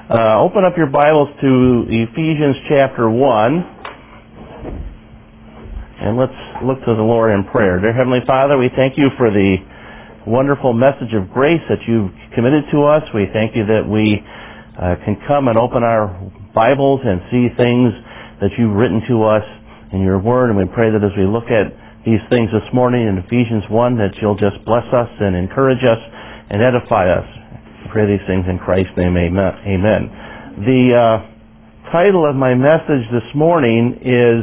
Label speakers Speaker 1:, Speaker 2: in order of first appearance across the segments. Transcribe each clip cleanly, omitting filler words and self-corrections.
Speaker 1: Open up your Bibles to Ephesians chapter 1, and let's look to the Lord in prayer. Dear Heavenly Father, we thank you for the wonderful message of grace that you've committed to us. We thank you that we can come and open our Bibles and see things that you've written to us in your Word, and we pray that as we look at these things this morning in Ephesians 1, that you'll just bless us and encourage us and edify us. I pray these things in Christ's name, amen. The title of my message this morning is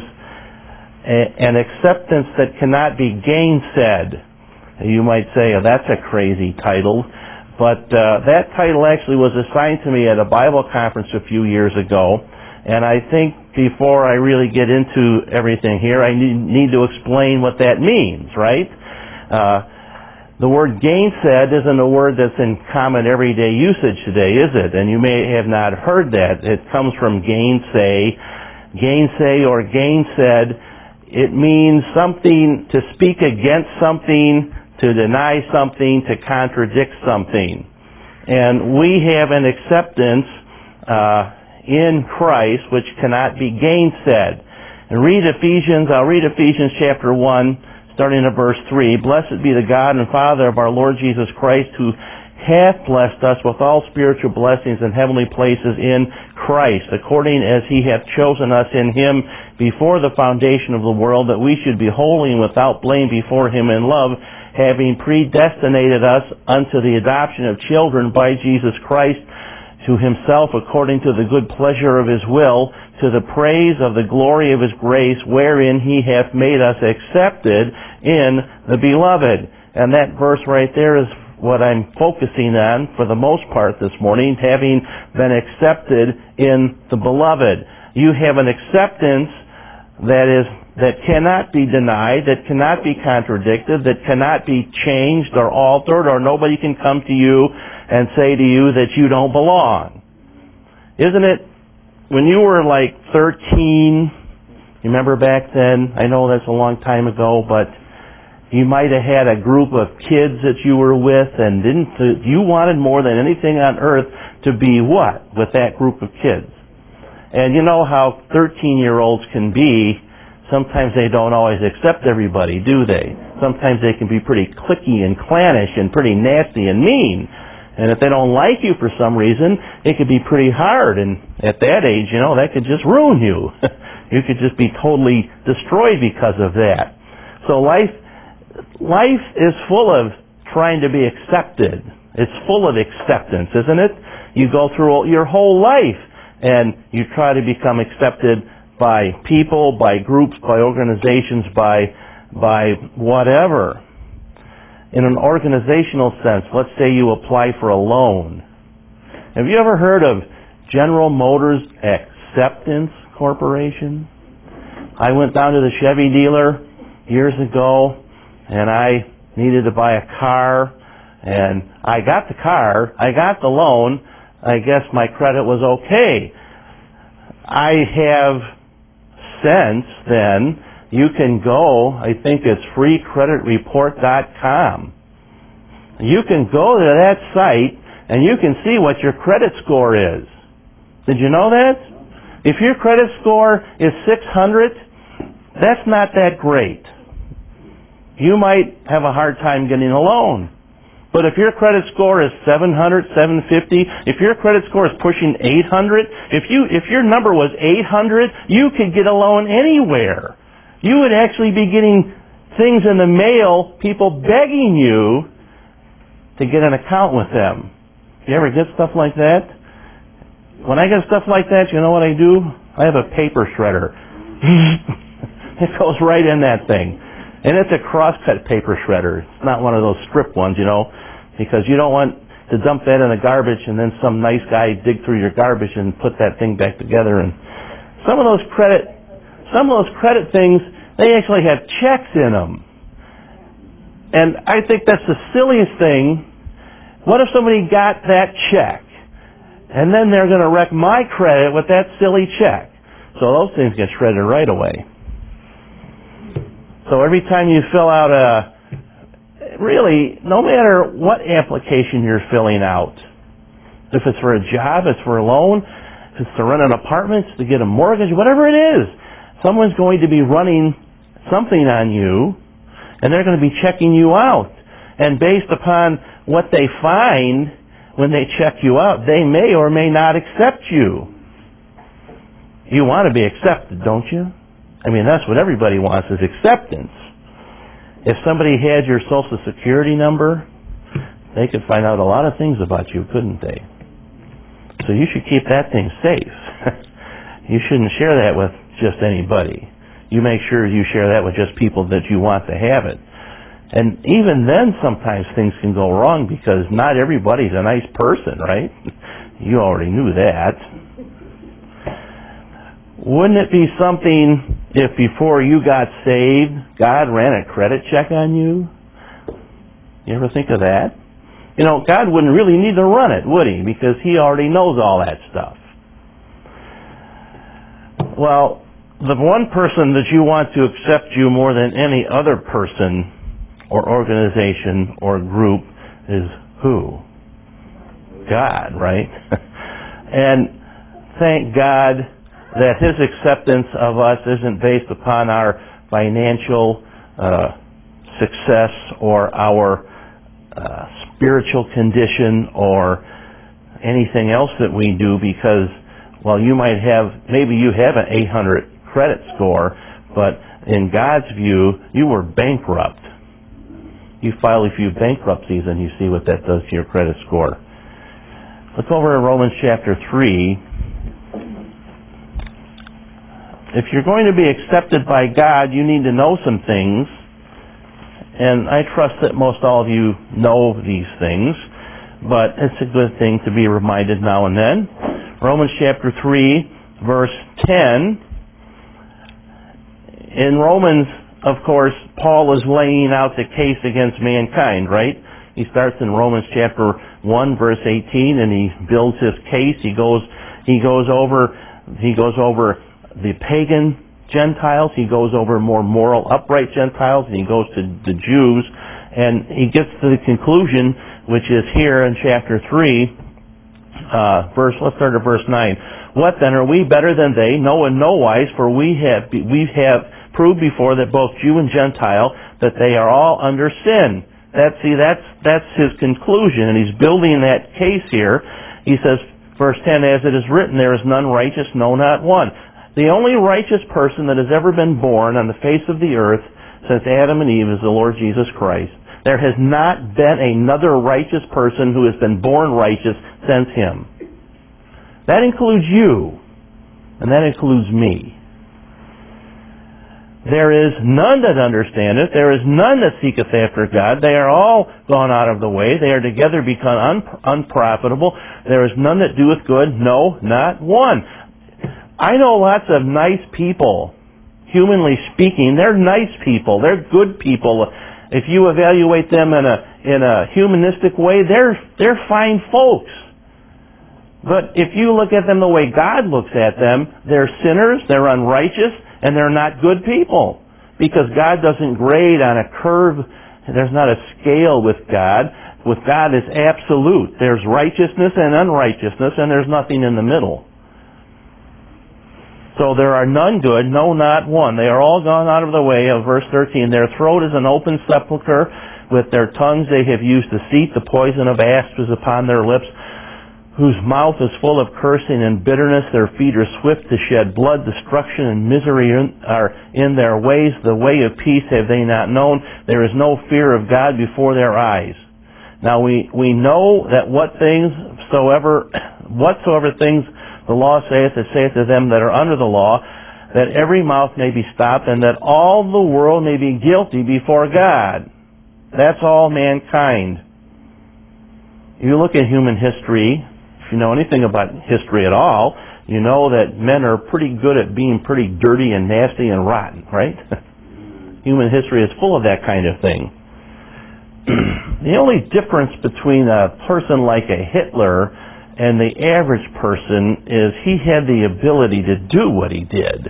Speaker 1: An Acceptance That Cannot Be Gainsaid. You might say, oh, that's a crazy title, but that title actually was assigned to me at a Bible conference a few years ago, and I think before I really get into everything here, I need to explain what that means, right? The word gainsaid isn't a word that's in common everyday usage today, is it? And you may have not heard that. It comes from gainsay. Gainsay or gainsaid, it means something to speak against something, to deny something, to contradict something. And we have an acceptance in Christ which cannot be gainsaid. And I'll read Ephesians chapter 1, starting at verse 3. Blessed be the God and Father of our Lord Jesus Christ, who hath blessed us with all spiritual blessings in heavenly places in Christ, according as he hath chosen us in him before the foundation of the world, that we should be holy and without blame before him in love, having predestinated us unto the adoption of children by Jesus Christ, to himself according to the good pleasure of his will, to the praise of the glory of his grace, wherein he hath made us accepted in the beloved. And that verse right there is what I'm focusing on for the most part this morning, having been accepted in the beloved. You have an acceptance that cannot be denied, that cannot be contradicted, that cannot be changed or altered, or nobody can come to you and say to you that you don't belong. Isn't it? When you were like 13, you remember back then, I know that's a long time ago, but you might have had a group of kids that you were with, and you wanted more than anything on earth to be what? With that group of kids. And you know how 13-year-olds can be. Sometimes they don't always accept everybody, do they? Sometimes they can be pretty cliquey and clannish and pretty nasty and mean. And if they don't like you for some reason, it could be pretty hard. And at that age, that could just ruin you. You could just be totally destroyed because of that. So life is full of trying to be accepted. It's full of acceptance, isn't it? You go through your whole life and you try to become accepted by people, by groups, by organizations, by whatever. In an organizational sense, let's say you apply for a loan. Have you ever heard of General Motors Acceptance Corporation? I went down to the Chevy dealer years ago, and I needed to buy a car, and I got the car, I got the loan, I guess my credit was okay. I have since then, you can go, I think it's freecreditreport.com. You can go to that site and you can see what your credit score is. Did you know that? If your credit score is 600, that's not that great. You might have a hard time getting a loan. But if your credit score is 700, 750, if your credit score is pushing 800, if your number was 800, you could get a loan anywhere. You would actually be getting things in the mail, people begging you to get an account with them. You ever get stuff like that? When I get stuff like that, you know what I do? I have a paper shredder. It goes right in that thing. And it's a crosscut paper shredder. It's not one of those strip ones, because you don't want to dump that in the garbage and then some nice guy dig through your garbage and put that thing back together. And some of those credit things, they actually have checks in them. And I think that's the silliest thing. What if somebody got that check? And then they're going to wreck my credit with that silly check. So those things get shredded right away. So every time you fill out really, no matter what application you're filling out, If it's for a job, it's for a loan, if it's to rent an apartment, it's to get a mortgage, whatever it is. Someone's going to be running something on you, and they're going to be checking you out. And based upon what they find when they check you out, they may or may not accept you. You want to be accepted, don't you? I mean, that's what everybody wants, is acceptance. If somebody had your Social Security number, they could find out a lot of things about you, couldn't they? So you should keep that thing safe. You shouldn't share that with just anybody. You make sure you share that with just people that you want to have it. And even then, sometimes things can go wrong because not everybody's a nice person, right? You already knew that. Wouldn't it be something if before you got saved, God ran a credit check on you? You ever think of that? You know, God wouldn't really need to run it, would He? Because He already knows all that stuff. Well, the one person that you want to accept you more than any other person or organization or group is who? God, right? And thank God that His acceptance of us isn't based upon our financial success or our spiritual condition or anything else that we do, because, well, you might have, maybe you have an 800 credit score, but in God's view, you were bankrupt. You file a few bankruptcies and you see what that does to your credit score. Let's go over to Romans chapter 3. If you're going to be accepted by God, you need to know some things. And I trust that most all of you know these things, but it's a good thing to be reminded now and then. Romans chapter 3, verse 10. In Romans, of course, Paul is laying out the case against mankind, right? He starts in Romans chapter 1, verse 18, and he builds his case. He goes over the pagan Gentiles, he goes over more moral, upright Gentiles, and he goes to the Jews, and he gets to the conclusion, which is here in chapter 3, let's start at verse 9. What then, are we better than they? No, in no wise, for we have proved before that both Jew and Gentile, that they are all under sin. That's his conclusion, and he's building that case here. He says, verse 10, as it is written, there is none righteous, no, not one. The only righteous person that has ever been born on the face of the earth since Adam and Eve is the Lord Jesus Christ. There has not been another righteous person who has been born righteous since Him. That includes you, and that includes me. There is none that understandeth, there is none that seeketh after God. They are all gone out of the way. They are together become unprofitable. There is none that doeth good, no, not one. I know lots of nice people. Humanly speaking, they're nice people. They're good people. If you evaluate them in a humanistic way, they're fine folks. But if you look at them the way God looks at them, they're sinners, they're unrighteous, and they're not good people. Because God doesn't grade on a curve. There's not a scale with God. With God, it's absolute. There's righteousness and unrighteousness, and there's nothing in the middle. So there are none good, no, not one. They are all gone out of the way, of verse 13. Their throat is an open sepulchre. With their tongues they have used deceit. The poison of asps is upon their lips, whose mouth is full of cursing and bitterness. Their feet are swift to shed blood. Destruction and misery are in their ways. The way of peace have they not known. There is no fear of God before their eyes. Now we know that whatsoever things the law saith, it saith to them that are under the law, that every mouth may be stopped, and that all the world may be guilty before God. That's all mankind. If you look at human history, if you know anything about history at all, you know that men are pretty good at being pretty dirty and nasty and rotten, right? Human history is full of that kind of thing. The only difference between a person like a Hitler and the average person is he had the ability to do what he did.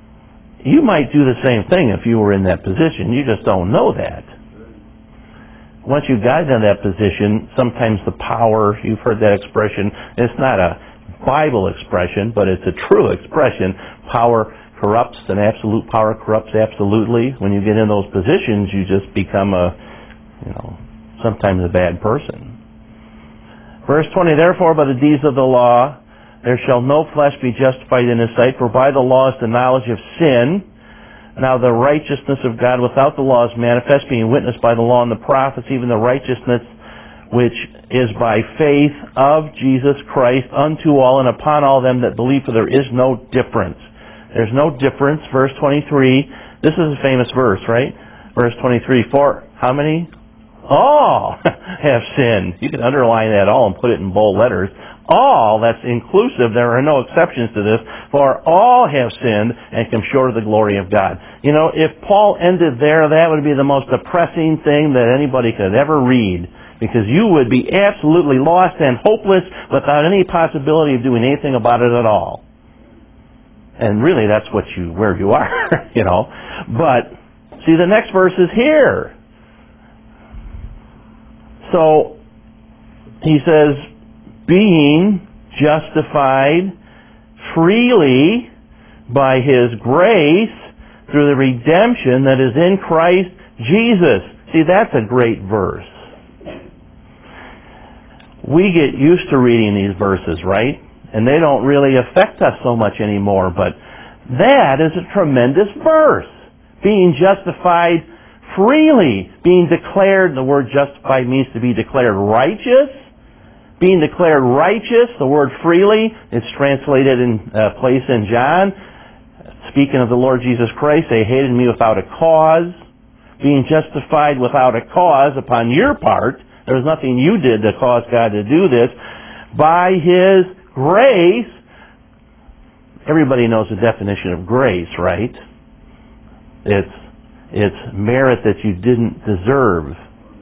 Speaker 1: You might do the same thing if you were in that position. You just don't know that. once you got into that position, sometimes the power, you've heard that expression, it's not a Bible expression, but it's a true expression. Power corrupts, and absolute power corrupts absolutely. When you get in those positions, you just become sometimes a bad person. Verse 20, therefore by the deeds of the law there shall no flesh be justified in his sight, for by the law is the knowledge of sin. Now the righteousness of God without the law is manifest, being witnessed by the law and the prophets, even the righteousness which is by faith of Jesus Christ unto all and upon all them that believe, for there is no difference. There's no difference. Verse 23, this is a famous verse, right? Verse 23, for how many? All have sinned. You can underline that all and put it in bold letters. All, that's inclusive, there are no exceptions to this, for all have sinned and come short of the glory of God. If Paul ended there, that would be the most depressing thing that anybody could ever read, because you would be absolutely lost and hopeless without any possibility of doing anything about it at all. And really, that's where you are, But, see, the next verse is here. So, he says, being justified freely by His grace through the redemption that is in Christ Jesus. See, that's a great verse. We get used to reading these verses, right? And they don't really affect us so much anymore, but that is a tremendous verse. Being justified freely, being declared, the word justified means to be declared righteous. Being declared righteous, the word freely, it's translated in a place in John. Speaking of the Lord Jesus Christ, they hated me without a cause. Being justified without a cause upon your part. There was nothing you did to cause God to do this. By His grace. Everybody knows the definition of grace, right? It's merit that you didn't deserve.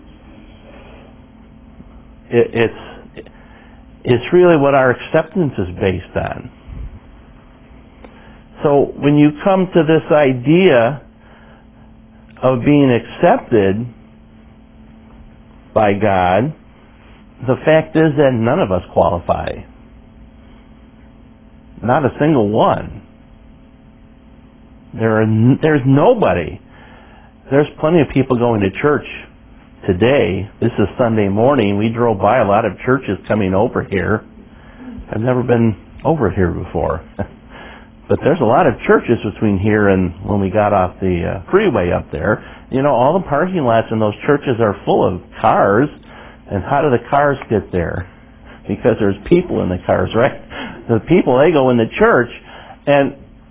Speaker 1: It's really what our acceptance is based on. So when you come to this idea of being accepted by God, the fact is that none of us qualify. Not a single one. There's nobody. There's plenty of people going to church today. This is Sunday morning. We drove by a lot of churches coming over here. I've never been over here before. But there's a lot of churches between here and when we got off the freeway up there. All the parking lots in those churches are full of cars. And how do the cars get there? Because there's people in the cars, right? The people, they go in the church. And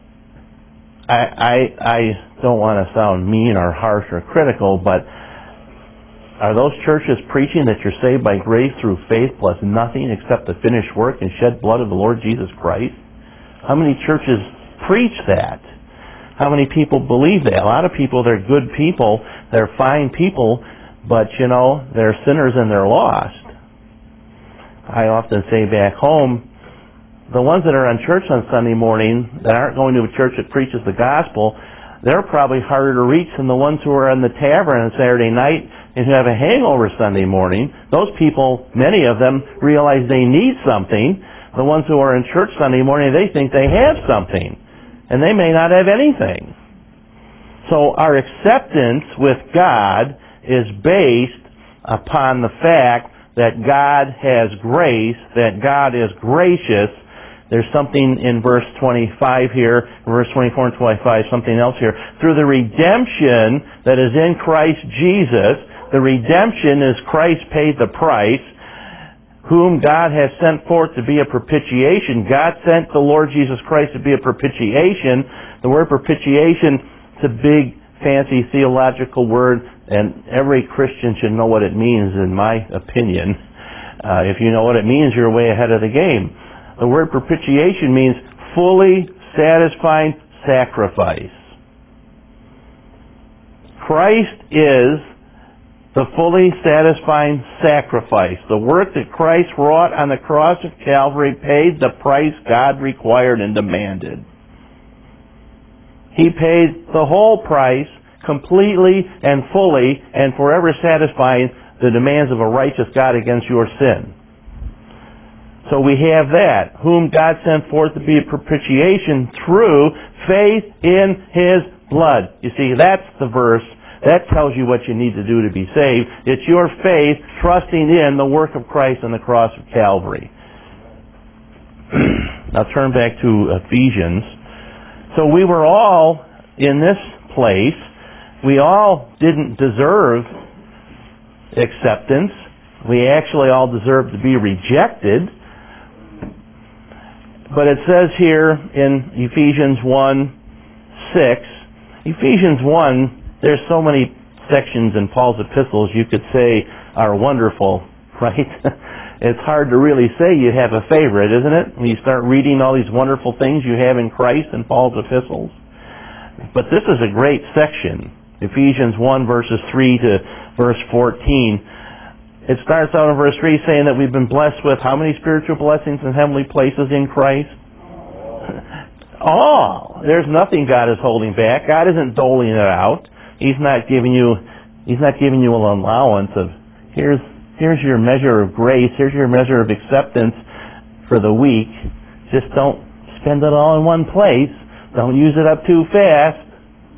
Speaker 1: I don't want to sound mean or harsh or critical, but are those churches preaching that you're saved by grace through faith plus nothing except the finished work and shed blood of the Lord Jesus Christ? How many churches preach that? How many people believe that? A lot of people, they're good people, they're fine people, but they're sinners and they're lost. I often say back home, the ones that are on church on Sunday morning that aren't going to a church that preaches the gospel, they're probably harder to reach than the ones who are in the tavern on Saturday night and who have a hangover Sunday morning. Those people, many of them, realize they need something. The ones who are in church Sunday morning, they think they have something. And they may not have anything. So our acceptance with God is based upon the fact that God has grace, that God is gracious. There's something in verse 25 here, verse 24 and 25, something else here. Through the redemption that is in Christ Jesus, the redemption is Christ paid the price, whom God has sent forth to be a propitiation. God sent the Lord Jesus Christ to be a propitiation. The word propitiation is a big, fancy theological word, and every Christian should know what it means, in my opinion. If you know what it means, you're way ahead of the game. The word propitiation means fully satisfying sacrifice. Christ is the fully satisfying sacrifice. The work that Christ wrought on the cross of Calvary paid the price God required and demanded. He paid the whole price, completely and fully and forever satisfying the demands of a righteous God against your sin. So we have that, whom God sent forth to be a propitiation through faith in His blood. You see, that's the verse. That tells you what you need to do to be saved. It's your faith trusting in the work of Christ on the cross of Calvary. Now turn back to Ephesians. So we were all in this place. We all didn't deserve acceptance. We actually all deserved to be rejected. But it says here in Ephesians 1:6, Ephesians 1, there's so many sections in Paul's epistles you could say are wonderful, right? It's hard to really say you have a favorite, isn't it? When you start reading all these wonderful things you have in Christ in Paul's epistles. But this is a great section. Ephesians 1 verses 3 to verse 14. It starts out in verse 3 saying that we've been blessed with how many spiritual blessings in heavenly places in Christ? All. There's nothing God is holding back. God isn't doling it out. He's not giving you an allowance of here's your measure of grace, here's your measure of acceptance for the week. Just don't spend it all in one place. Don't use it up too fast.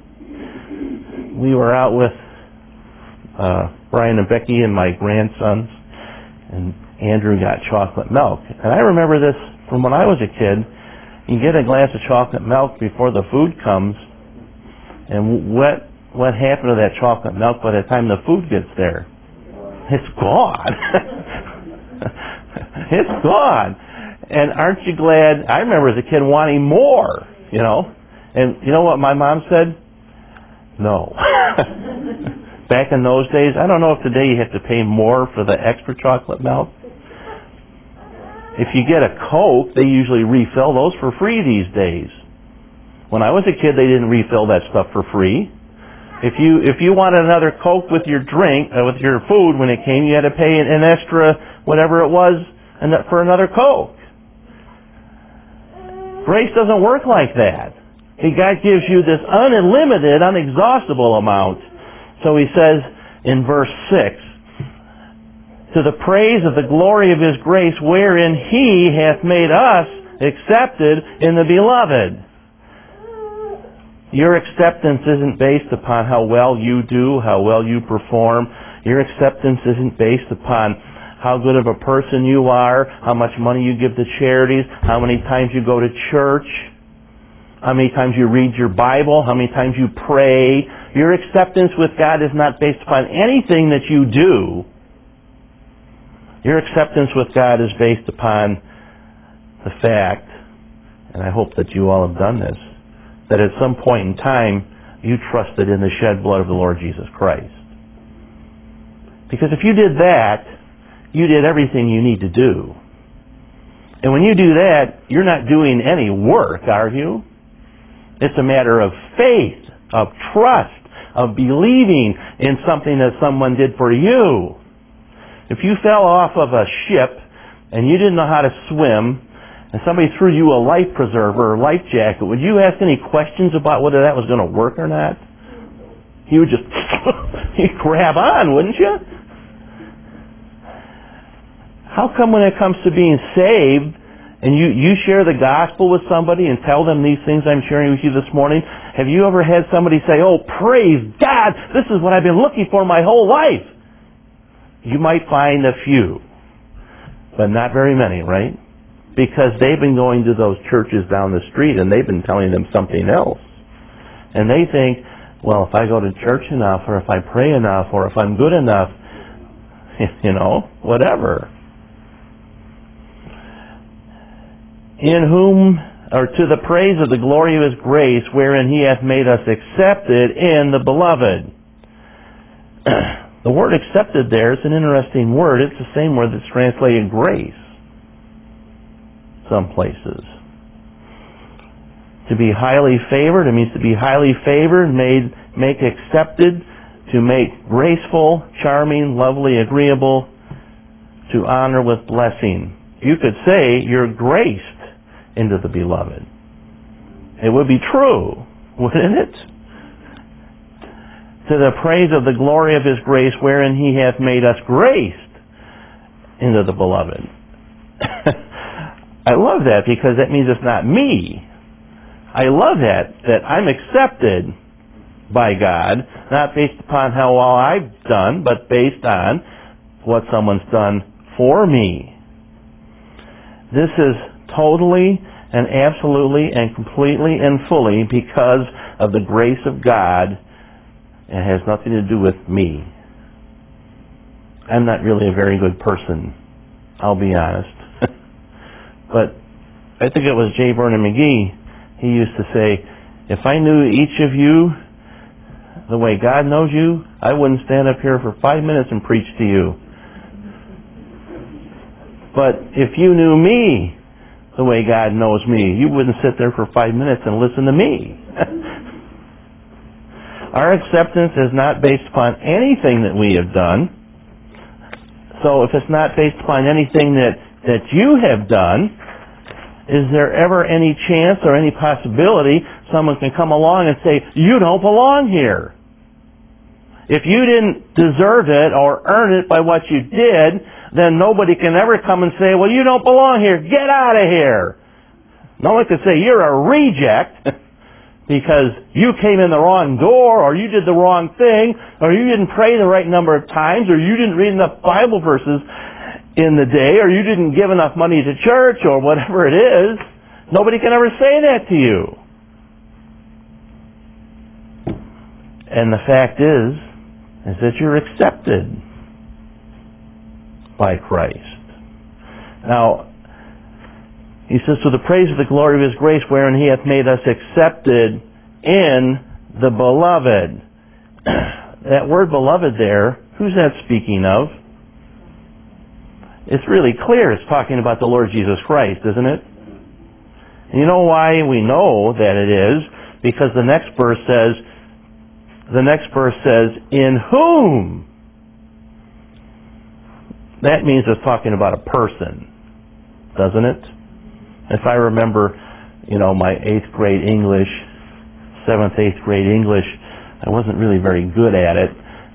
Speaker 1: We were out with Brian and Becky and my grandsons, and Andrew got chocolate milk. And I remember this from when I was a kid. You get a glass of chocolate milk before the food comes, and what happened to that chocolate milk by the time the food gets there? It's gone. It's gone. And aren't you glad? I remember as a kid wanting more, you know. And you know what my mom said? No. Back in those days, I don't know if today you have to pay more for the extra chocolate milk. If you get a Coke, they usually refill those for free these days. When I was a kid, they didn't refill that stuff for free. If you wanted another Coke with your drink, with your food when it came, you had to pay an extra whatever it was for another Coke. Grace doesn't work like that. God gives you this unlimited, unexhaustible amount. So he says in verse 6, to the praise of the glory of His grace, wherein He hath made us accepted in the Beloved. Your acceptance isn't based upon how well you do, how well you perform. Your acceptance isn't based upon how good of a person you are, how much money you give to charities, how many times you go to church, how many times you read your Bible, how many times you pray. Your acceptance with God is not based upon anything that you do. Your acceptance with God is based upon the fact, and I hope that you all have done this, that at some point in time you trusted in the shed blood of the Lord Jesus Christ. Because if you did that, you did everything you need to do. And when you do that, you're not doing any work, are you? It's a matter of faith, of trust, of believing in something that someone did for you. If you fell off of a ship and you didn't know how to swim, and somebody threw you a life preserver or life jacket, would you ask any questions about whether that was going to work or not? You would just you'd grab on, wouldn't you? How come when it comes to being saved, and you share the gospel with somebody and tell them these things I'm sharing with you this morning, have you ever had somebody say, oh, praise God, this is what I've been looking for my whole life? You might find a few, but not very many, right? Because they've been going to those churches down the street and they've been telling them something else. And they think, well, if I go to church enough, or if I pray enough, or if I'm good enough, whatever. In whom, or to the praise of the glory of His grace, wherein He hath made us accepted in the Beloved. The word accepted there is an interesting word. It's the same word that's translated grace some places. To be highly favored, it means to be highly favored, make accepted, to make graceful, charming, lovely, agreeable, to honor with blessing. You could say you're graced into the Beloved. It would be true, wouldn't it? to the praise of the glory of His grace, wherein He hath made us graced into the beloved. I love that, because that means it's not me. I love that I'm accepted by God, not based upon how well I've done, but based on what someone's done for me. This is totally and absolutely and completely and fully because of the grace of God. It has nothing to do with me. I'm not really a very good person, I'll be honest. But I think it was J. Vernon McGee. He used to say, if I knew each of you the way God knows you, I wouldn't stand up here for 5 minutes and preach to you. But if you knew me the way God knows me, you wouldn't sit there for 5 minutes and listen to me. Our acceptance is not based upon anything that we have done. So if it's not based upon anything that you have done, is there ever any chance or any possibility someone can come along and say, you don't belong here? If you didn't deserve it or earn it by what you did, then nobody can ever come and say, well, you don't belong here. Get out of here. No one can say, you're a reject because you came in the wrong door, or you did the wrong thing, or you didn't pray the right number of times, or you didn't read enough Bible verses in the day, or you didn't give enough money to church, or whatever it is. Nobody can ever say that to you. And the fact is that you're accepted by Christ. Now, he says, to the praise of the glory of His grace, wherein He hath made us accepted in the beloved. That word beloved there, who's that speaking of? It's really clear it's talking about the Lord Jesus Christ, isn't it? And you know why we know that it is? Because the next verse says, in whom? That means it's talking about a person, doesn't it? If I remember, my 8th grade English, 7th, 8th grade English, I wasn't really very good at it.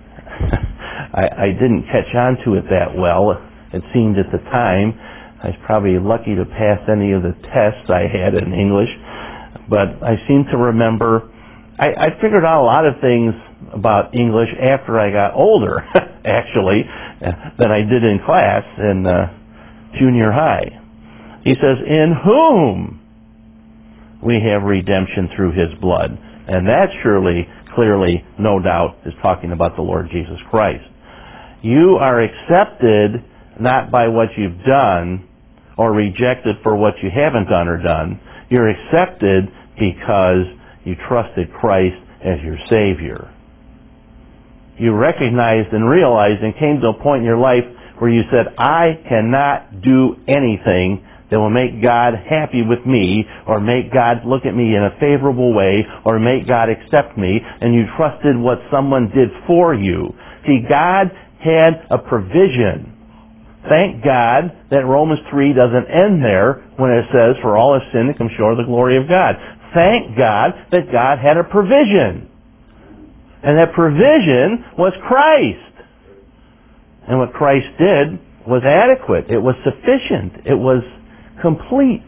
Speaker 1: I didn't catch on to it that well, it seemed at the time. I was probably lucky to pass any of the tests I had in English. But I seem to remember, I figured out a lot of things about English after I got older, actually, than I did in class in junior high. He says, in whom we have redemption through His blood. And that surely, clearly, no doubt, is talking about the Lord Jesus Christ. You are accepted not by what you've done or rejected for what you haven't done or done. You're accepted because you trusted Christ as your Savior. You recognized and realized and came to a point in your life where you said, I cannot do anything that will make God happy with me, or make God look at me in a favorable way, or make God accept me, and you trusted what someone did for you. See, God had a provision. Thank God that Romans 3 doesn't end there when it says, for all have sinned and come short of the glory of God. Thank God that God had a provision. And that provision was Christ. And what Christ did was adequate. It was sufficient. It was complete.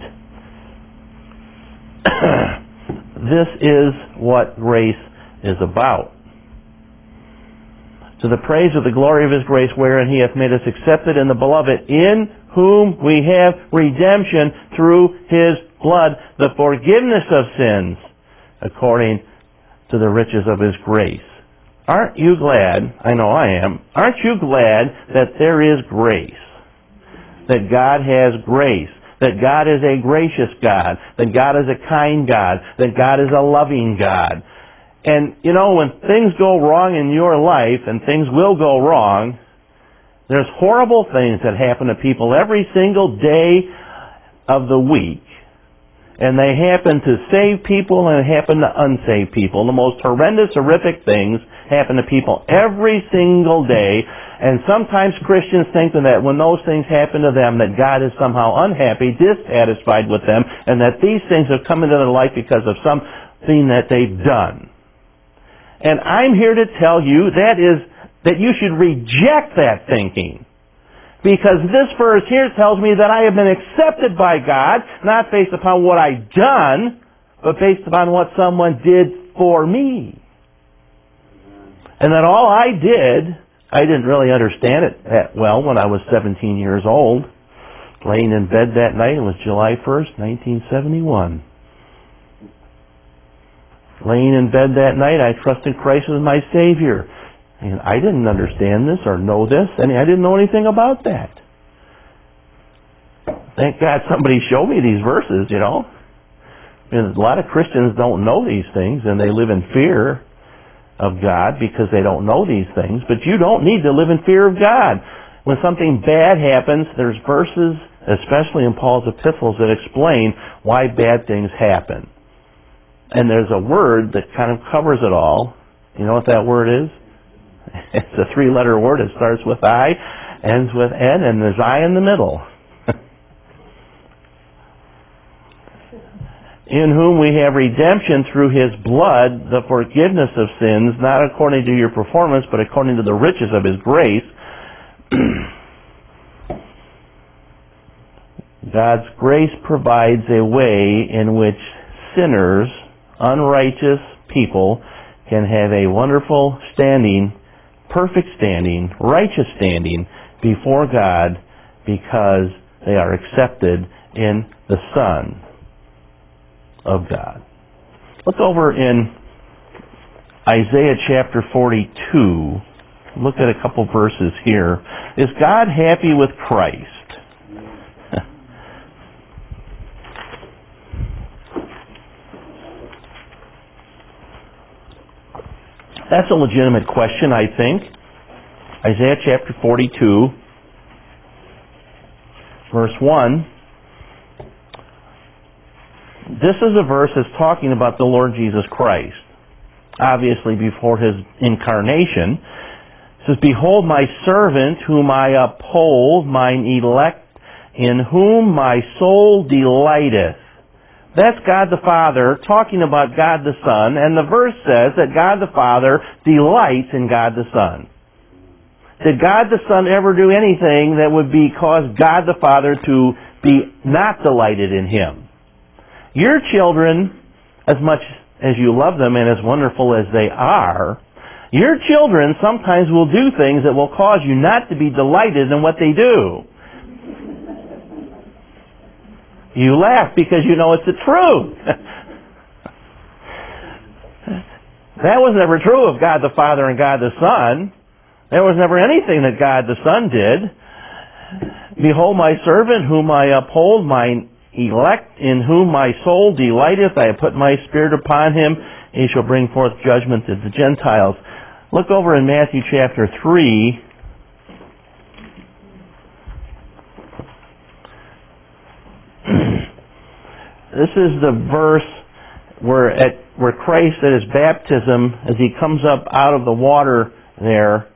Speaker 1: This is what grace is about. To the praise of the glory of His grace, wherein He hath made us accepted in the beloved, in whom we have redemption through His blood, the forgiveness of sins, according to the riches of His grace. Aren't you glad, I know I am, aren't you glad that there is grace? That God has grace. That God is a gracious God. That God is a kind God. That God is a loving God. And, when things go wrong in your life, and things will go wrong, there's horrible things that happen to people every single day of the week. And they happen to save people and happen to unsave people. The most horrendous, horrific things happen to people every single day. And sometimes Christians think that when those things happen to them, that God is somehow unhappy, dissatisfied with them, and that these things have come into their life because of something that they've done. And I'm here to tell you that you should reject that thinking. Because this verse here tells me that I have been accepted by God, not based upon what I've done, but based upon what someone did for me. And that all I didn't really understand it that well when I was 17 years old. Laying in bed that night, it was July 1st, 1971. Laying in bed that night, I trusted Christ as my Savior. And I didn't understand this or know this, and I didn't know anything about that. Thank God somebody showed me these verses, you know. And a lot of Christians don't know these things, and they live in fear of God because they don't know these things. But you don't need to live in fear of God. When something bad happens, there's verses, especially in Paul's epistles, that explain why bad things happen. And there's a word that kind of covers it all. You know what that word is? It's a 3-letter word. It starts with I, ends with N, and there's I in the middle. In whom we have redemption through His blood, the forgiveness of sins, not according to your performance, but according to the riches of His grace. God's grace provides a way in which sinners, unrighteous people, can have a wonderful standing, perfect standing, righteous standing before God because they are accepted in the Son of God. Look over in Isaiah chapter 42. Look at a couple verses here. Is God happy with Christ? That's a legitimate question, I think. Isaiah chapter 42, verse 1. This is a verse that's talking about the Lord Jesus Christ. Obviously before His incarnation. It says, Behold my servant whom I uphold, mine elect, in whom my soul delighteth. That's God the Father talking about God the Son, and the verse says that God the Father delights in God the Son. Did God the Son ever do anything that would cause God the Father to be not delighted in Him? Your children, as much as you love them and as wonderful as they are, your children sometimes will do things that will cause you not to be delighted in what they do. You laugh because you know it's the truth. That was never true of God the Father and God the Son. There was never anything that God the Son did. Behold my servant whom I uphold, mine elect, in whom my soul delighteth. I have put my spirit upon him. He shall bring forth judgment to the Gentiles. Look over in Matthew chapter 3. This is the verse where Christ at His baptism, as He comes up out of the water there,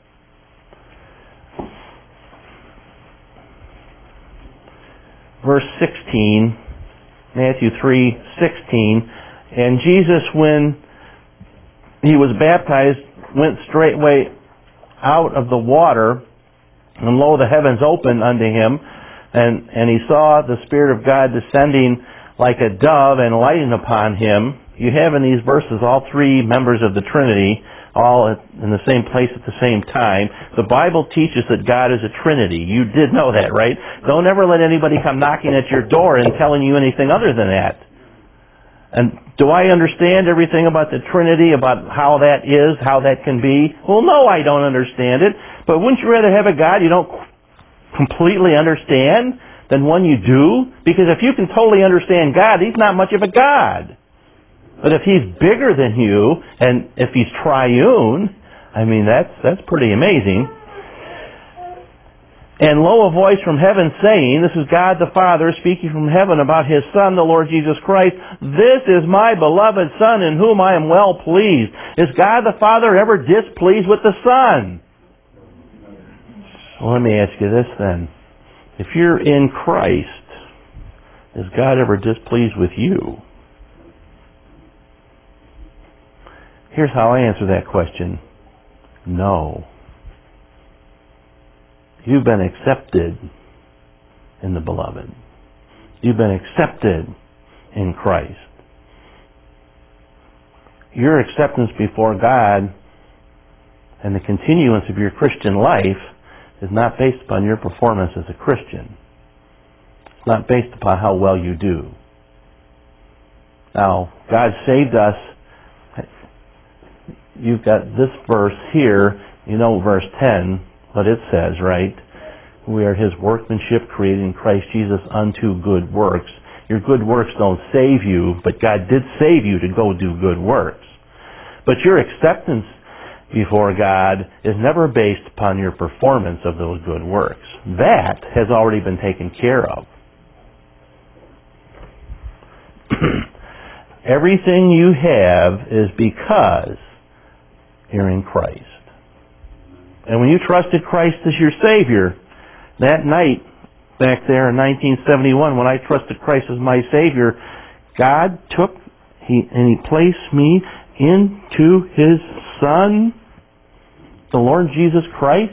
Speaker 1: verse 16, Matthew 3:16, and Jesus, when He was baptized, went straightway out of the water, and lo, the heavens opened unto Him, and He saw the Spirit of God descending like a dove and lighting upon Him. You have in these verses all three members of the Trinity, all in the same place at the same time. The Bible teaches that God is a Trinity. You did know that, right? Don't ever let anybody come knocking at your door and telling you anything other than that. And do I understand everything about the Trinity, about how that is, how that can be? Well, no, I don't understand it. But wouldn't you rather have a God you don't completely understand than one you do? Because if you can totally understand God, He's not much of a God. But if He's bigger than you, and if He's triune, I mean, that's pretty amazing. And lo, a voice from heaven saying, this is God the Father speaking from heaven about His Son, the Lord Jesus Christ, this is my beloved Son in whom I am well pleased. Is God the Father ever displeased with the Son? Well, let me ask you this then. If you're in Christ, is God ever displeased with you? Here's how I answer that question. No. You've been accepted in the Beloved. You've been accepted in Christ. Your acceptance before God and the continuance of your Christian life is not based upon your performance as a Christian. It's not based upon how well you do. Now, God saved us. You've got this verse here. You know verse 10, what it says, right? We are His workmanship created in Christ Jesus unto good works. Your good works don't save you, but God did save you to go do good works. But your acceptance before God is never based upon your performance of those good works. That has already been taken care of. Everything you have is because you're in Christ. And when you trusted Christ as your Savior, that night back there in 1971, when I trusted Christ as my Savior, God took and He placed me into His Son, the Lord Jesus Christ.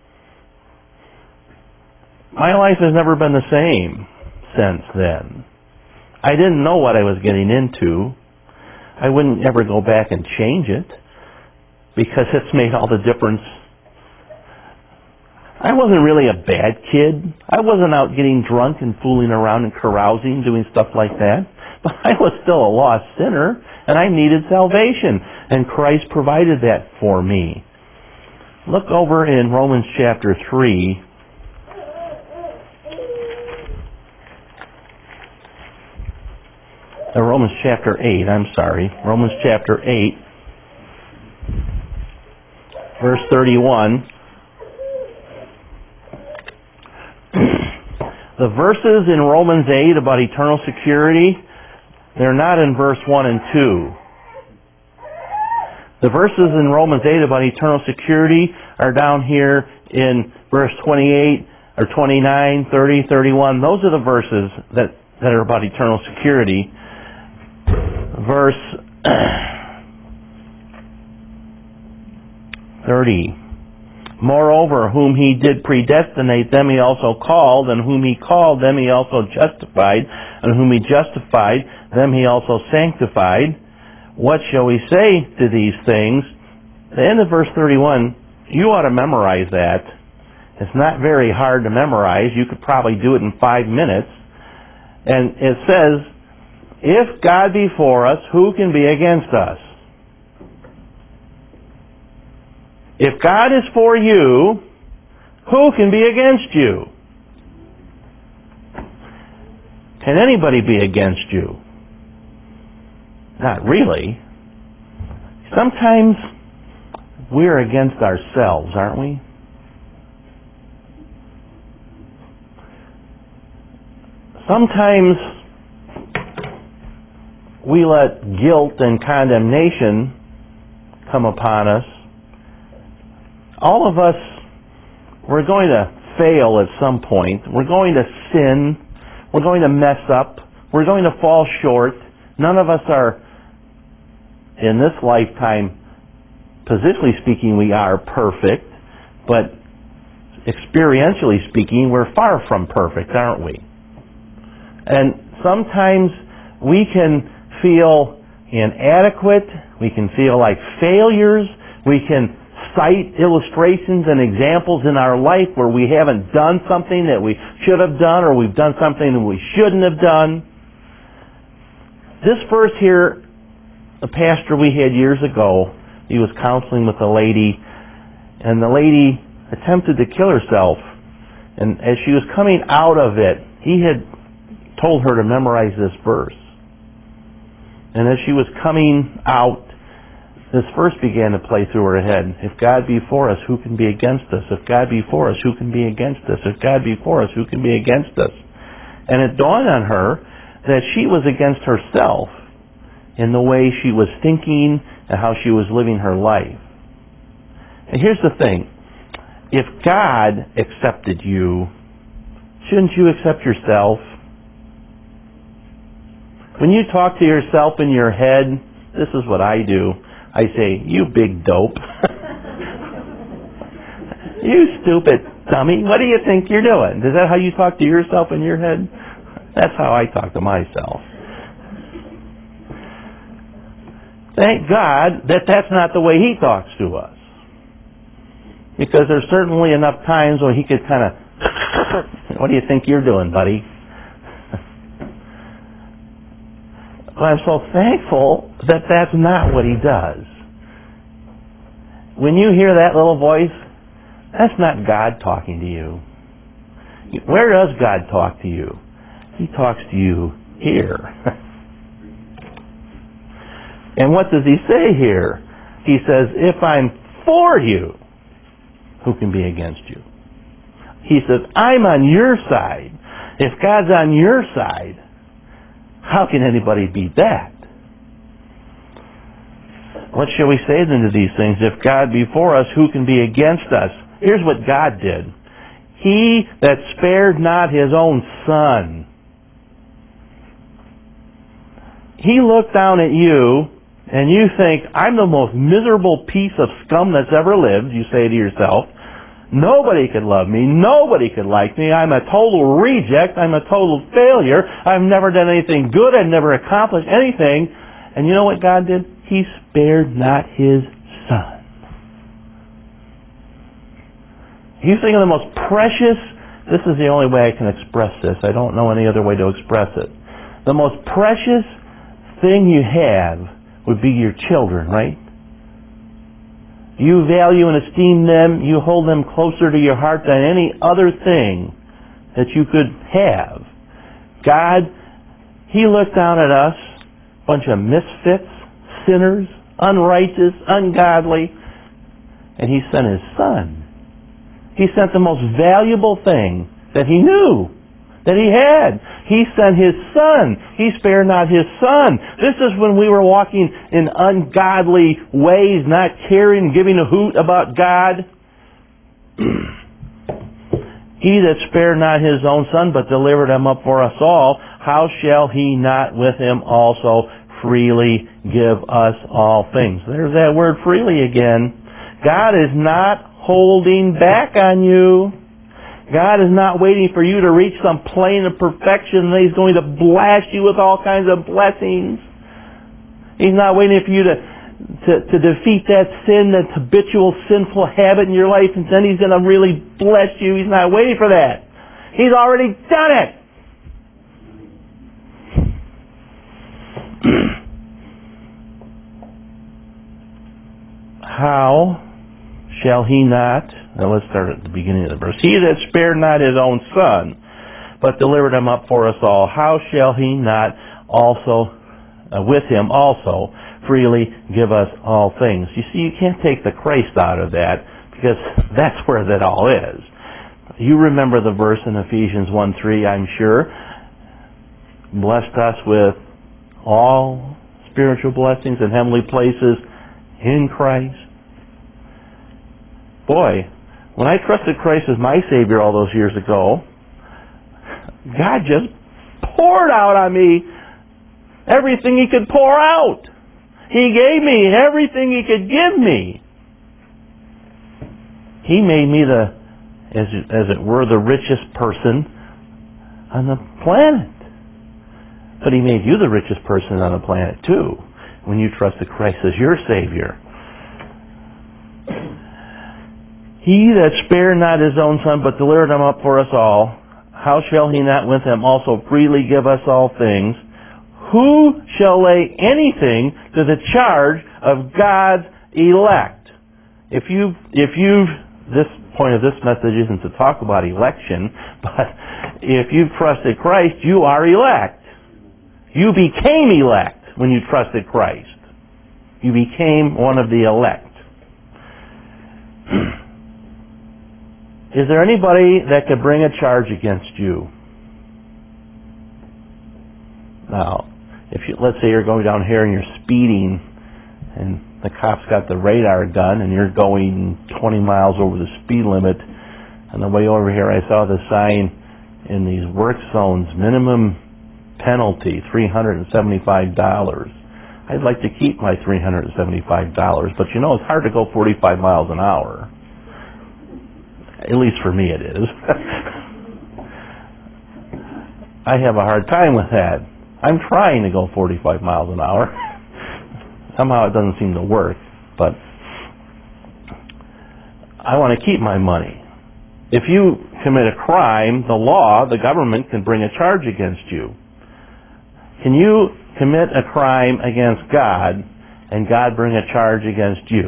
Speaker 1: My life has never been the same since then. I didn't know what I was getting into. I wouldn't ever go back and change it because it's made all the difference. I wasn't really a bad kid. I wasn't out getting drunk and fooling around and carousing, doing stuff like that. But I was still a lost sinner, and I needed salvation. And Christ provided that for me. Look over in Romans chapter 3. Romans chapter 8, I'm sorry. Romans chapter 8, verse 31. The verses in Romans 8 about eternal security, they're not in verse 1 and 2. The verses in Romans 8 about eternal security are down here in verse 28 or 29, 30, 31. Those are the verses that are about eternal security. Verse 30. Moreover, whom He did predestinate, them He also called, and whom He called, them He also justified, and whom He justified, them He also sanctified. What shall we say to these things? The end of verse 31, you ought to memorize that. It's not very hard to memorize. You could probably do it in 5 minutes. And it says, if God be for us, who can be against us? If God is for you, who can be against you? Can anybody be against you? Not really. Sometimes we're against ourselves, aren't we? Sometimes we let guilt and condemnation come upon us. All of us, we're going to fail at some point. We're going to sin. We're going to mess up. We're going to fall short. None of us are, in this lifetime, positionally speaking, we are perfect. But experientially speaking, we're far from perfect, aren't we? And sometimes we can feel inadequate. We can feel like failures. We can cite illustrations and examples in our life where we haven't done something that we should have done, or we've done something that we shouldn't have done. This verse here, the pastor we had years ago, he was counseling with a lady, and the lady attempted to kill herself. And as she was coming out of it, he had told her to memorize this verse. And as she was coming out, this verse began to play through her head. If God be for us, who can be against us? If God be for us, who can be against us? If God be for us, who can be against us? And it dawned on her that she was against herself in the way she was thinking and how she was living her life. And here's the thing. If God accepted you, shouldn't you accept yourself? When you talk to yourself in your head, this is what I do. I say, you big dope. You stupid dummy. What do you think you're doing? Is that how you talk to yourself in your head? That's how I talk to myself. Thank God that that's not the way He talks to us. Because there's certainly enough times when He could kind of, what do you think you're doing, buddy? Well, I'm so thankful that that's not what He does. When you hear that little voice, that's not God talking to you. Where does God talk to you? He talks to you here. And what does He say here? He says, if I'm for you, who can be against you? He says, I'm on your side. If God's on your side, how can anybody beat that? What shall we say then to these things? If God be for us, who can be against us? Here's what God did. He that spared not His own Son. He looked down at you, and you think, I'm the most miserable piece of scum that's ever lived, you say to yourself. Nobody could love me. Nobody could like me. I'm a total reject. I'm a total failure. I've never done anything good. I've never accomplished anything. And you know what God did? He spared not His Son. You think of the most precious, this is the only way I can express this. I don't know any other way to express it. The most precious thing you have would be your children, right? You value and esteem them. You hold them closer to your heart than any other thing that you could have. God, He looked down at us, a bunch of misfits, sinners, unrighteous, ungodly, and He sent His Son. He sent the most valuable thing that He knew, that He had. He sent His Son. He spared not His Son. This is when we were walking in ungodly ways, not caring, giving a hoot about God. He that spared not His own Son, but delivered Him up for us all, how shall He not with Him also freely give us all things? There's that word freely again. God is not holding back on you. God is not waiting for you to reach some plane of perfection and He's going to blast you with all kinds of blessings. He's not waiting for you to defeat that sin, that habitual sinful habit in your life, and then He's going to really bless you. He's not waiting for that. He's already done it. How shall He not? Now let's start at the beginning of the verse. He that spared not His own Son, but delivered Him up for us all, how shall He not also, with Him also, freely give us all things? You see, you can't take the Christ out of that, because that's where that all is. You remember the verse in Ephesians 1:3, I'm sure. Blessed us with all spiritual blessings in heavenly places in Christ. Boy, when I trusted Christ as my Savior all those years ago, God just poured out on me everything He could pour out. He gave me everything He could give me. He made me as it were, the richest person on the planet. But He made you the richest person on the planet too, when you trusted Christ as your Savior. He that spared not His own Son, but delivered Him up for us all, how shall He not with Him also freely give us all things? Who shall lay anything to the charge of God's elect? This point of this message isn't to talk about election, but if you've trusted Christ, you are elect. You became elect when you trusted Christ. You became one of the elect. Is there anybody that could bring a charge against you? Now, let's say you're going down here and you're speeding, and the cop's got the radar gun, and you're going 20 miles over the speed limit. On the way over here, I saw the sign in these work zones, minimum penalty, $375. I'd like to keep my $375, but it's hard to go 45 miles an hour. At least for me it is. I have a hard time with that. I'm trying to go 45 miles an hour. Somehow it doesn't seem to work, but I want to keep my money. If you commit a crime, the government can bring a charge against you. Can you commit a crime against God and God bring a charge against you?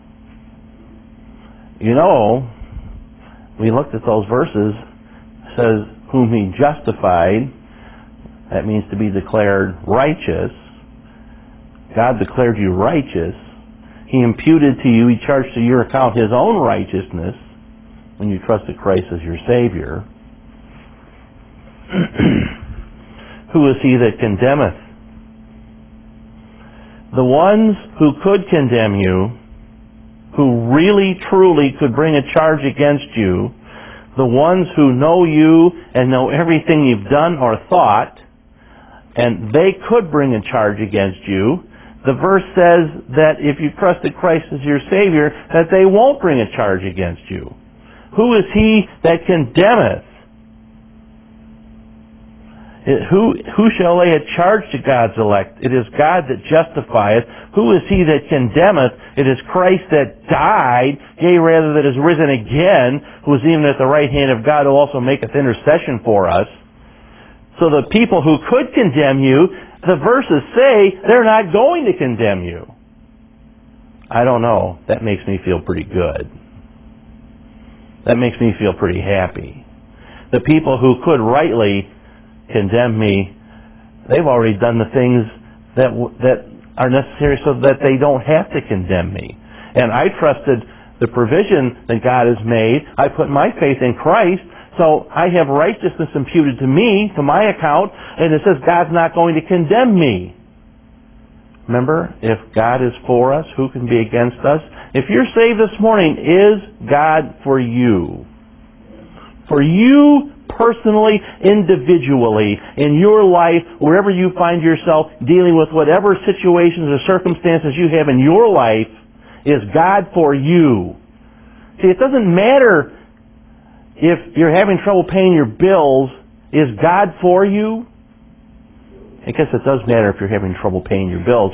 Speaker 1: We looked at those verses. It says, whom he justified, that means to be declared righteous. God declared you righteous. He imputed to you, he charged to your account his own righteousness when you trusted Christ as your Savior. Who is he that condemneth? The ones who could condemn you, who really, truly could bring a charge against you, the ones who know you and know everything you've done or thought, and they could bring a charge against you. The verse says that if you trusted Christ as your Savior, that they won't bring a charge against you. Who is he that condemneth? Who shall lay a charge to God's elect? It is God that justifieth. Who is he that condemneth? It is Christ that died, yea, rather that is risen again, who is even at the right hand of God, who also maketh intercession for us. So the people who could condemn you, the verses say they're not going to condemn you. I don't know. That makes me feel pretty good. That makes me feel pretty happy. The people who could rightly condemn me, they've already done the things that are necessary so that they don't have to condemn me. And I trusted the provision that God has made. I put my faith in Christ, so I have righteousness imputed to me, to my account, and it says God's not going to condemn me. Remember, if God is for us, who can be against us? If you're saved this morning, is God for you? For you personally, individually, in your life, wherever you find yourself dealing with whatever situations or circumstances you have in your life, is God for you? See, it doesn't matter if you're having trouble paying your bills. Is God for you? I guess it does matter if you're having trouble paying your bills,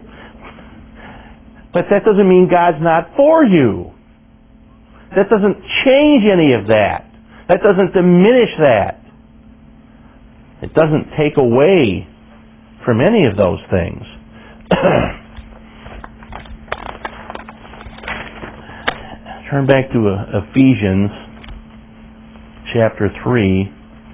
Speaker 1: But that doesn't mean God's not for you. That doesn't change any of that. That doesn't diminish that. It doesn't take away from any of those things. Turn back to Ephesians chapter 3.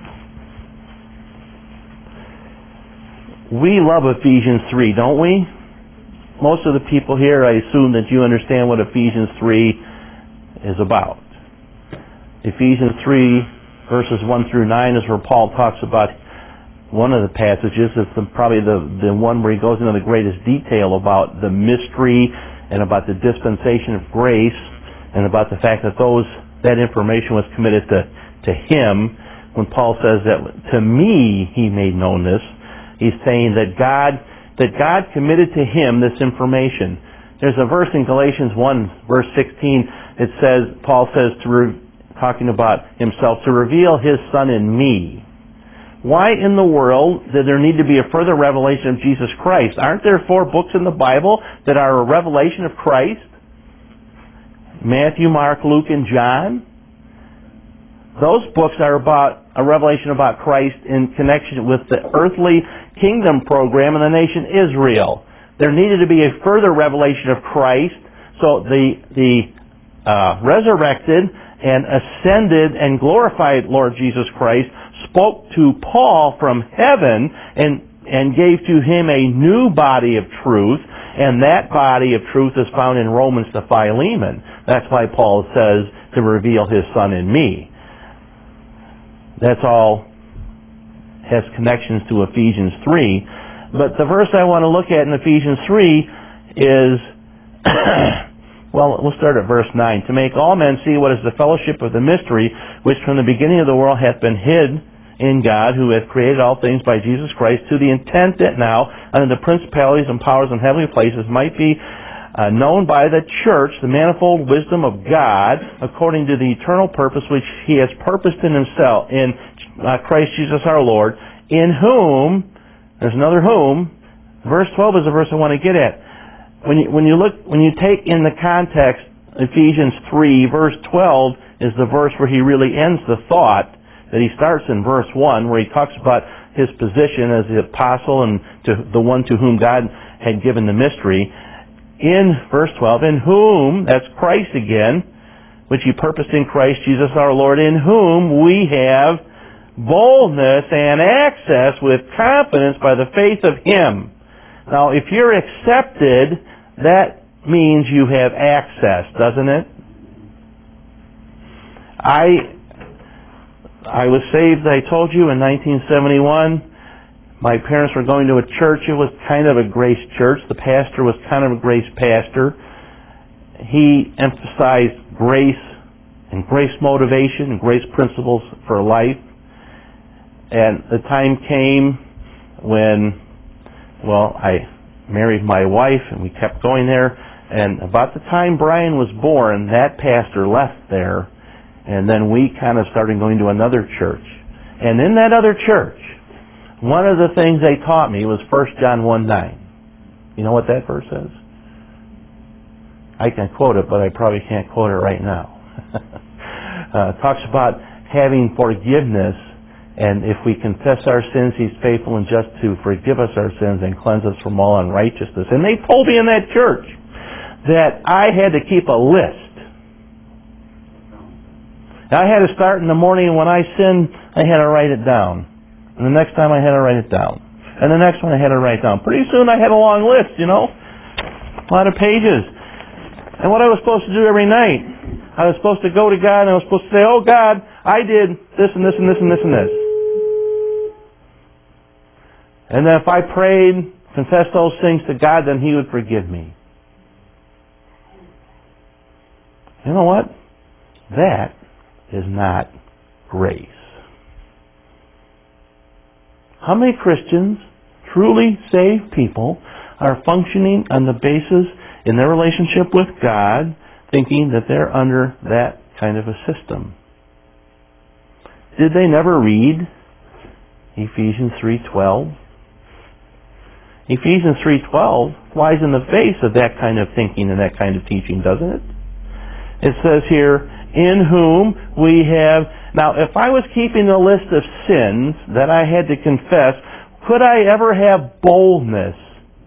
Speaker 1: We love Ephesians 3, don't we? Most of the people here, I assume that you understand what Ephesians 3 is about. Ephesians 3, verses 1 through 9 is where Paul talks about one of the passages. It's probably the one where he goes into the greatest detail about the mystery and about the dispensation of grace and about the fact that that information was committed to him. When Paul says that to me he made known this, he's saying that God committed to him this information. There's a verse in Galatians 1, verse 16. It says, Paul says, talking about himself, to reveal his Son in me. Why in the world did there need to be a further revelation of Jesus Christ? Aren't there 4 books in the Bible that are a revelation of Christ? Matthew, Mark, Luke, and John. Those books are about a revelation about Christ in connection with the earthly kingdom program in the nation Israel. There needed to be a further revelation of Christ, so the resurrected and ascended and glorified Lord Jesus Christ spoke to Paul from heaven and gave to him a new body of truth, and that body of truth is found in Romans to Philemon. That's why Paul says to reveal his Son in me. That's all has connections to Ephesians 3. But the verse I want to look at in Ephesians 3 is well, we'll start at verse 9. To make all men see what is the fellowship of the mystery, which from the beginning of the world hath been hid in God, who hath created all things by Jesus Christ, to the intent that now, under the principalities and powers in heavenly places, might be known by the church the manifold wisdom of God, according to the eternal purpose which He has purposed in Himself, in Christ Jesus our Lord, in whom, there's another whom, verse 12 is the verse I want to get at. When you take in the context, Ephesians 3, verse 12 is the verse where he really ends the thought that he starts in verse 1, where he talks about his position as the apostle and to the one to whom God had given the mystery. In verse 12, in whom, that's Christ again, which He purposed in Christ Jesus our Lord, in whom we have boldness and access with confidence by the faith of Him. Now, if you're accepted, that means you have access, doesn't it? I was saved, I told you, in 1971. My parents were going to a church. It was kind of a grace church. The pastor was kind of a grace pastor. He emphasized grace and grace motivation and grace principles for life. And the time came when, I married my wife and we kept going there. And about the time Brian was born, that pastor left there. And then we kind of started going to another church. And in that other church, one of the things they taught me was 1 John 1:9. You know what that verse says? I can quote it, but I probably can't quote it right now. It talks about having forgiveness, and if we confess our sins, He's faithful and just to forgive us our sins and cleanse us from all unrighteousness. And they told me in that church that I had to keep a list. I had to start in the morning, and when I sinned, I had to write it down. And the next time I had to write it down. And the next one I had to write down. Pretty soon I had a long list, A lot of pages. And what I was supposed to do every night, I was supposed to go to God and I was supposed to say, oh God, I did this and this and this and this and this. And then if I prayed, confessed those things to God, then He would forgive me. You know what? That is not grace. How many Christians, truly saved people, are functioning on the basis in their relationship with God, thinking that they're under that kind of a system? Did they never read Ephesians 3:12? Ephesians 3:12 flies in the face of that kind of thinking and that kind of teaching, doesn't it? It says here, in whom we have... Now, if I was keeping a list of sins that I had to confess, could I ever have boldness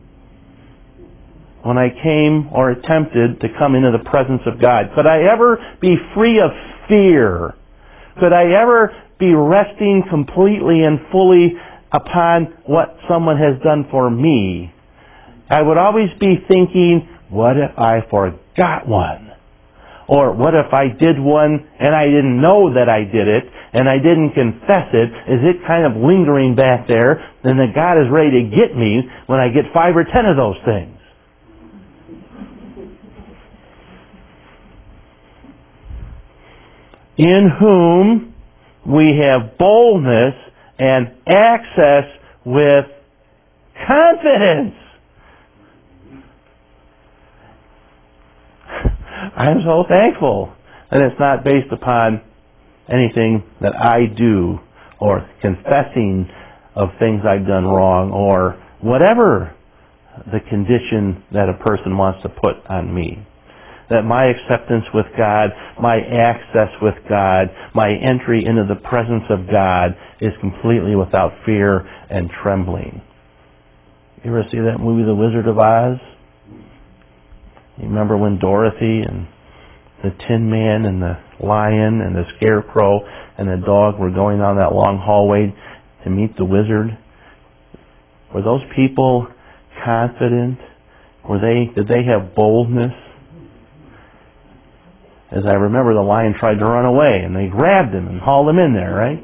Speaker 1: when I came or attempted to come into the presence of God? Could I ever be free of fear? Could I ever be resting completely and fully upon what someone has done for me? I would always be thinking, what if I forgot one? Or what if I did one and I didn't know that I did it and I didn't confess it? Is it kind of lingering back there? And that God is ready to get me when I get 5 or 10 of those things. In whom we have boldness and access with confidence. I'm so thankful that it's not based upon anything that I do or confessing of things I've done wrong or whatever the condition that a person wants to put on me. That my acceptance with God, my access with God, my entry into the presence of God is completely without fear and trembling. You ever see that movie, The Wizard of Oz? You remember when Dorothy and the Tin Man and the Lion and the Scarecrow and the dog were going down that long hallway to meet the wizard? Were those people confident? Did they have boldness? As I remember, the lion tried to run away and they grabbed him and hauled him in there, right?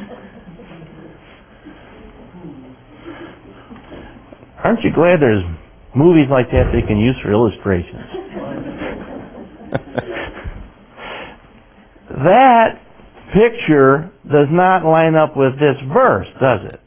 Speaker 1: Aren't you glad there's movies like that they can use for illustrations? That picture does not line up with this verse, does it?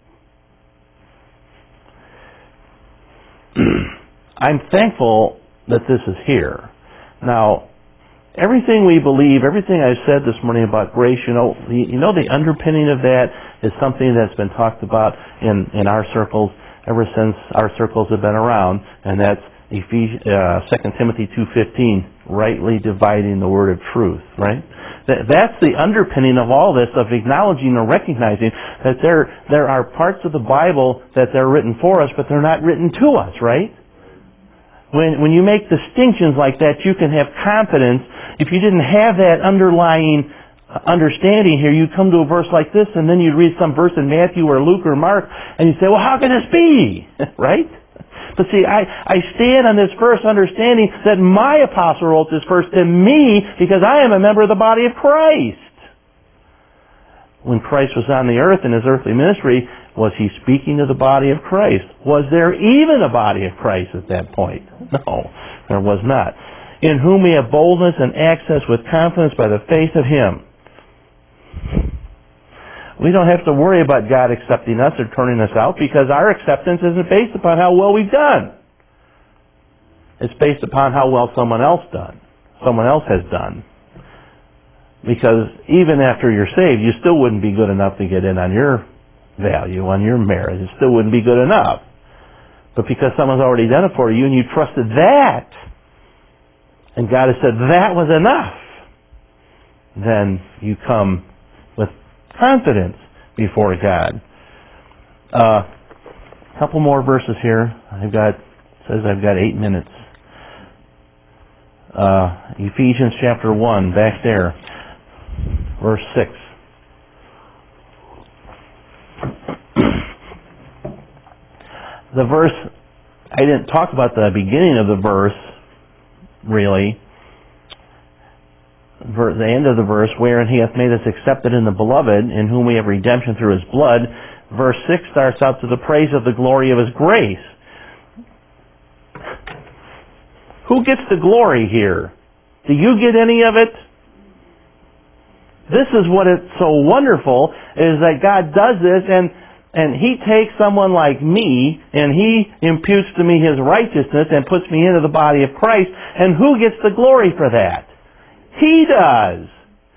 Speaker 1: I'm thankful that this is here. Now, everything we believe, everything I've said this morning about grace, the underpinning of that is something that's been talked about in our circles ever since our circles have been around, and that's 2 Timothy 2:15, rightly dividing the word of truth, right? That's the underpinning of all this, of acknowledging or recognizing that there are parts of the Bible that they're written for us, but they're not written to us, right? When you make distinctions like that, you can have confidence. If you didn't have that underlying understanding here, you'd come to a verse like this, and then you'd read some verse in Matthew or Luke or Mark, and you'd say, well, how can this be? Right? But see, I stand on this verse understanding that my apostle wrote this verse to me because I am a member of the body of Christ. When Christ was on the earth in His earthly ministry, was He speaking to the body of Christ? Was there even a body of Christ at that point? No, there was not. In whom we have boldness and access with confidence by the faith of Him. We don't have to worry about God accepting us or turning us out because our acceptance isn't based upon how well we've done. It's based upon how well someone else has done. Because even after you're saved, you still wouldn't be good enough to get in on your value, on your merit. It still wouldn't be good enough. But because someone's already done it for you and you trusted that, and God has said that was enough, then you come with confidence before God. A couple more verses here. I've got 8 minutes. Ephesians chapter 1, back there, verse 6. The verse, I didn't talk about the beginning of the verse, really. The end of the verse, wherein He hath made us accepted in the Beloved, in whom we have redemption through His blood. Verse 6 starts out to the praise of the glory of His grace. Who gets the glory here? Do you get any of it? This is what is so wonderful, is that God does this, and He takes someone like me, and He imputes to me His righteousness, and puts me into the body of Christ, and who gets the glory for that? He does.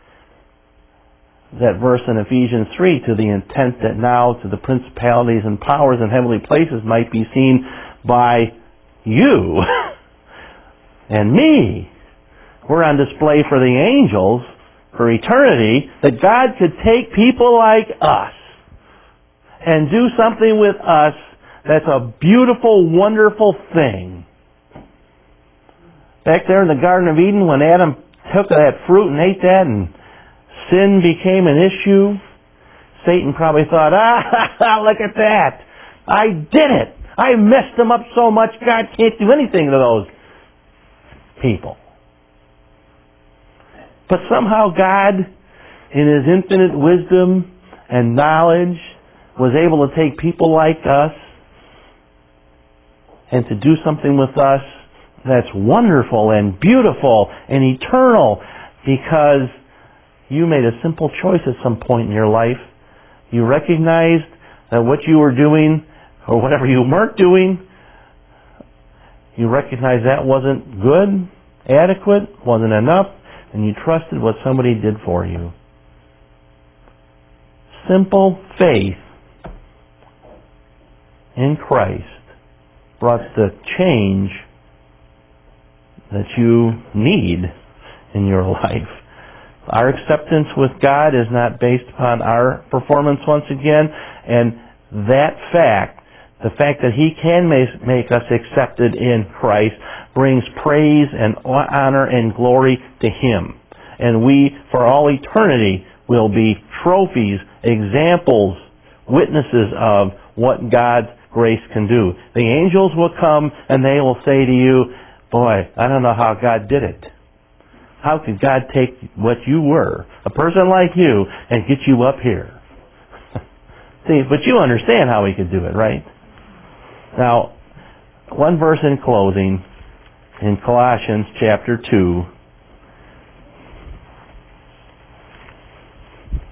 Speaker 1: That verse in Ephesians 3, to the intent that now to the principalities and powers in heavenly places might be seen by you and me. We're on display for the angels for eternity, that God could take people like us and do something with us that's a beautiful, wonderful thing. Back there in the Garden of Eden, when Adam took that fruit and ate that and sin became an issue, Satan probably thought, look at that. I did it. I messed them up so much, God can't do anything to those people. But somehow God, in His infinite wisdom and knowledge, was able to take people like us and to do something with us that's wonderful and beautiful and eternal, because you made a simple choice at some point in your life. You recognized that what you were doing, or whatever you weren't doing, you recognized that wasn't good, adequate, wasn't enough, and you trusted what somebody did for you. Simple faith in Christ brought the change that you need in your life. Our acceptance with God is not based upon our performance once again, and that fact, the fact that He can make us accepted in Christ, brings praise and honor and glory to Him. And we, for all eternity, will be trophies, examples, witnesses of what God's grace can do. The angels will come and they will say to you, boy, I don't know how God did it. How could God take what you were, a person like you, and get you up here? See, but you understand how He could do it, right? Now, one verse in closing, in Colossians chapter 2.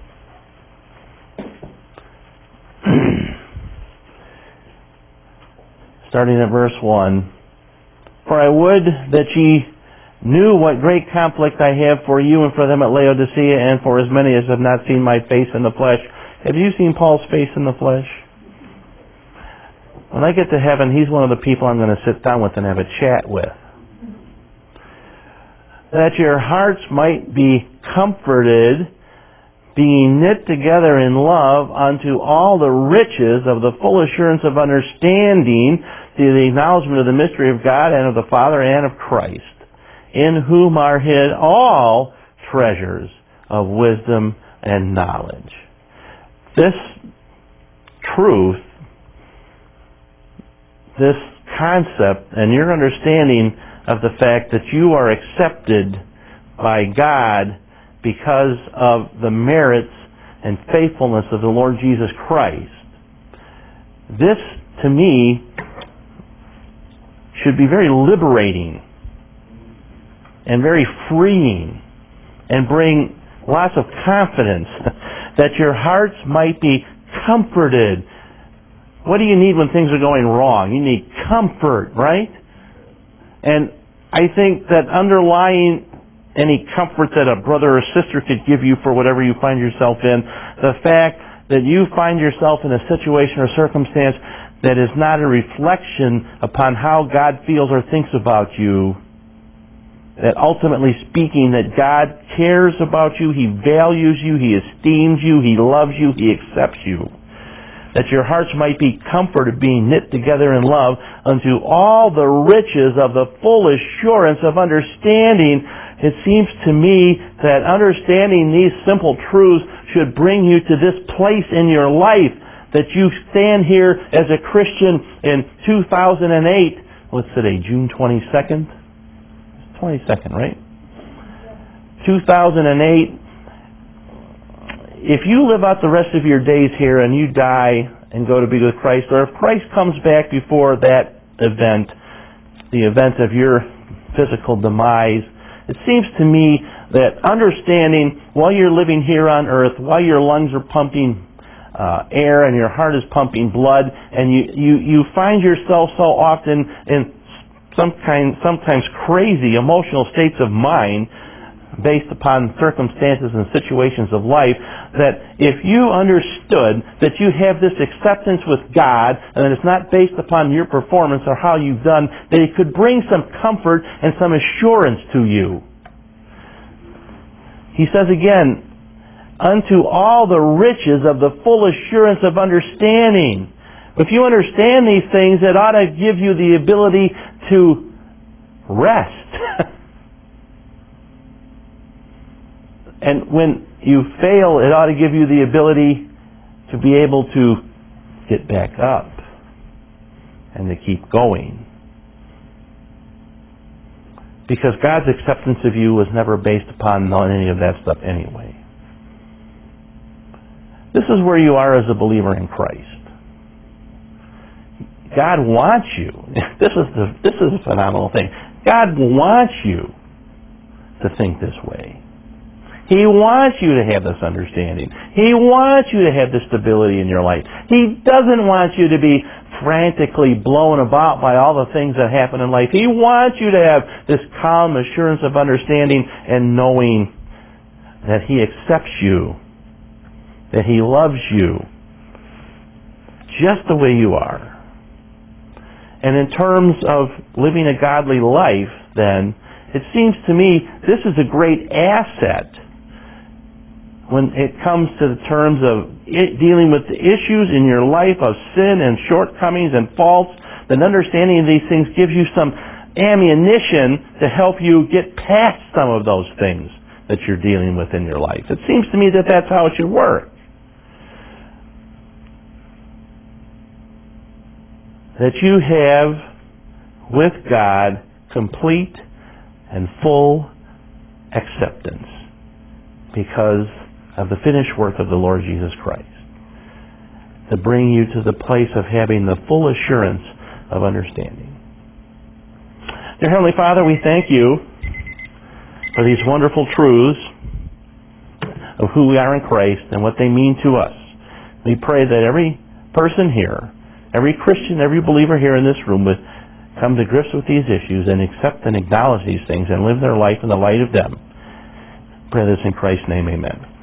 Speaker 1: starting at verse 1. For I would that ye knew what great conflict I have for you and for them at Laodicea, and for as many as have not seen my face in the flesh. Have you seen Paul's face in the flesh? When I get to heaven, he's one of the people I'm going to sit down with and have a chat with. That your hearts might be comforted, being knit together in love unto all the riches of the full assurance of understanding, to the acknowledgement of the mystery of God and of the Father and of Christ, in whom are hid all treasures of wisdom and knowledge. This truth, this concept, and your understanding of the fact that you are accepted by God because of the merits and faithfulness of the Lord Jesus Christ, this, to me, should be very liberating and very freeing and bring lots of confidence that your hearts might be comforted. What do you need when things are going wrong? You need comfort, right? And I think that underlying any comfort that a brother or sister could give you for whatever you find yourself in, the fact that you find yourself in a situation or circumstance that is not a reflection upon how God feels or thinks about you, that ultimately speaking, that God cares about you, He values you, He esteems you, He loves you, He accepts you. That your hearts might be comforted, being knit together in love, unto all the riches of the full assurance of understanding. It seems to me that understanding these simple truths should bring you to this place in your life, that you stand here as a Christian in 2008. What's today, June 22nd? 22nd, right? 2008. If you live out the rest of your days here and you die and go to be with Christ, or if Christ comes back before that event, the event of your physical demise, it seems to me that understanding while you're living here on earth, while your lungs are pumping air and your heart is pumping blood, and you find yourself so often in sometimes crazy emotional states of mind based upon circumstances and situations of life, that if you understood that you have this acceptance with God and that it's not based upon your performance or how you've done, that it could bring some comfort and some assurance to you. He says again, unto all the riches of the full assurance of understanding. If you understand these things, it ought to give you the ability to rest. And when you fail, it ought to give you the ability to be able to get back up and to keep going. Because God's acceptance of you was never based upon any of that stuff anyway. This is where you are as a believer in Christ. God wants you. This is a phenomenal thing. God wants you to think this way. He wants you to have this understanding. He wants you to have this stability in your life. He doesn't want you to be frantically blown about by all the things that happen in life. He wants you to have this calm assurance of understanding and knowing that He accepts you, that He loves you just the way you are. And in terms of living a godly life, then, it seems to me this is a great asset when it comes to the terms of dealing with the issues in your life of sin and shortcomings and faults. Then understanding of these things gives you some ammunition to help you get past some of those things that you're dealing with in your life. It seems to me that that's how it should work. That you have with God complete and full acceptance because of the finished work of the Lord Jesus Christ, to bring you to the place of having the full assurance of understanding. Dear Heavenly Father, we thank You for these wonderful truths of who we are in Christ and what they mean to us. We pray that every person here, every Christian, every believer here in this room would come to grips with these issues and accept and acknowledge these things and live their life in the light of them. Pray this in Christ's name, amen.